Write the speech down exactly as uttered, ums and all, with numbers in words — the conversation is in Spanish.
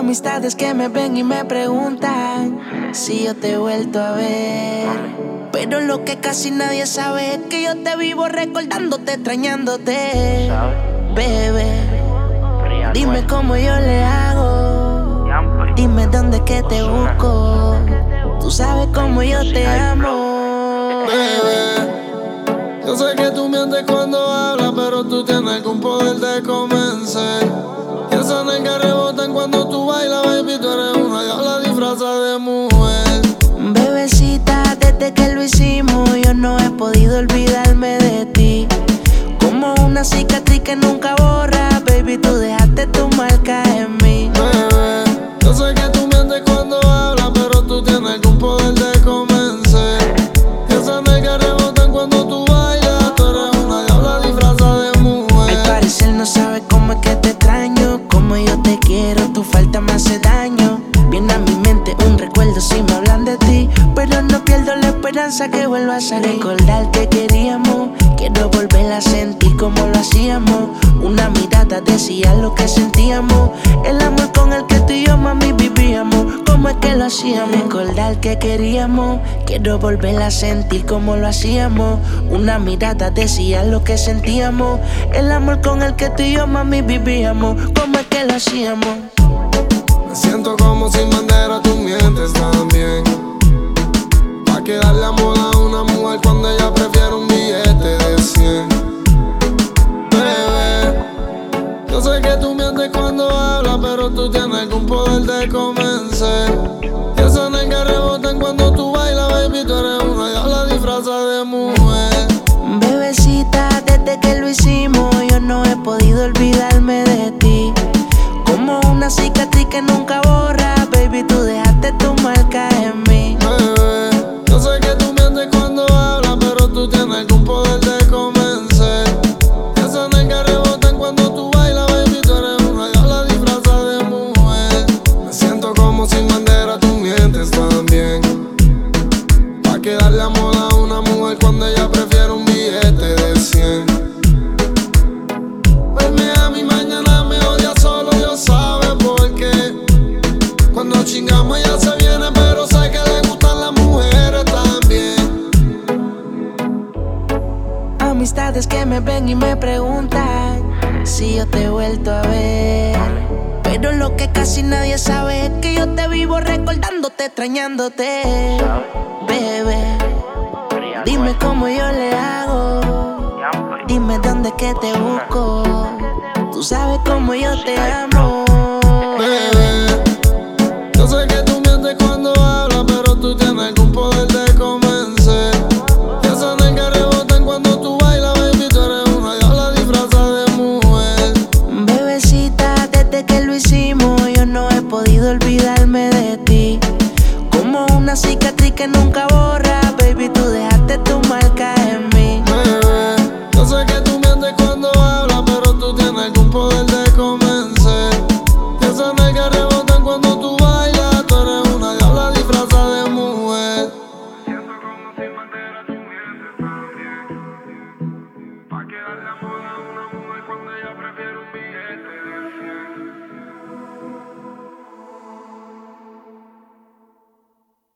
Amistades que me ven y me preguntan si yo te he vuelto a ver. Pero lo que casi nadie sabe es que yo te vivo recordándote, extrañándote. Bebé, dime cómo yo le hago. Dime dónde es que te busco. Tú sabes cómo yo te amo. Bebé, yo sé que tú mientes cuando hablas, pero tú tienes algún poder de convencer. Y esas nalgas rebotan cuando tú bailas, baby. Tú eres una diabla disfrazada de mujer. Bebecita, desde que lo hicimos, yo no he podido olvidarme de ti. Como una cicatriz que nunca borra, baby, tú dejaste tu marca en mí. Bebé, yo sé que tú mientes cuando hablas, pero tú tienes algún poder de convencer. Y esas nalgas rebotan cuando tú bailas. Tú eres una diabla disfrazada de mujer. Al parecer no sabes cómo es que te extraño, como yo te quiero, tu falta me hace daño. Viene a mi mente un recuerdo si me hablan de ti, pero no pierdo la esperanza que vuelvas a recordar que queríamos. Quiero volver a sentir como lo hacíamos. Una mirada decía lo que sentíamos. El amor con el que tú y yo, mami, vivíamos. Cómo es que lo hacíamos. Recordar que queríamos. Quiero volver a sentir como lo hacíamos. Una mirada decía lo que sentíamos. El amor con el que tú y yo, mami, vivíamos. Cómo es que lo hacíamos. Me siento como sin bandera, tú mientes también. Pa' que darle amor a una mujer cuando ella prefiere un billete de cien. Bebé, yo sé que tú mientes cuando hablas, pero tú tienes algún poder de convencer. Y esas nalgas rebotan cuando tú bailas, baby. Tú eres una diabla disfrazada de mujer. Bebecita, desde que lo hicimos, yo no he podido olvidarme de ti. Como una cicatriz que nunca borra, baby, tú dejaste tu marca en mí. Bebé, yo sé que tú mientes cuando hablas, pero tú tienes algún poder de convencer. Y esas nalgas rebotan cuando tú bailas, baby. Tú eres una diabla disfrazada de mujer. Me siento como sin bandera, tú mientes también. Pa' que darle amor a una mujer cuando ella prefiere un billete de cien. Verme a mi mañana me odia solo, Dios sabe por qué. Cuando chingamos ella se viene, pero sé que le gustan las mujeres también. Amistades que me ven y me preguntan si yo te he vuelto a ver. Pero lo que casi nadie sabe es que yo te vivo recordándote, extrañándote. Bebé, dime cómo yo le hago. Dime dónde es que te busco. Tú sabes cómo yo te amo.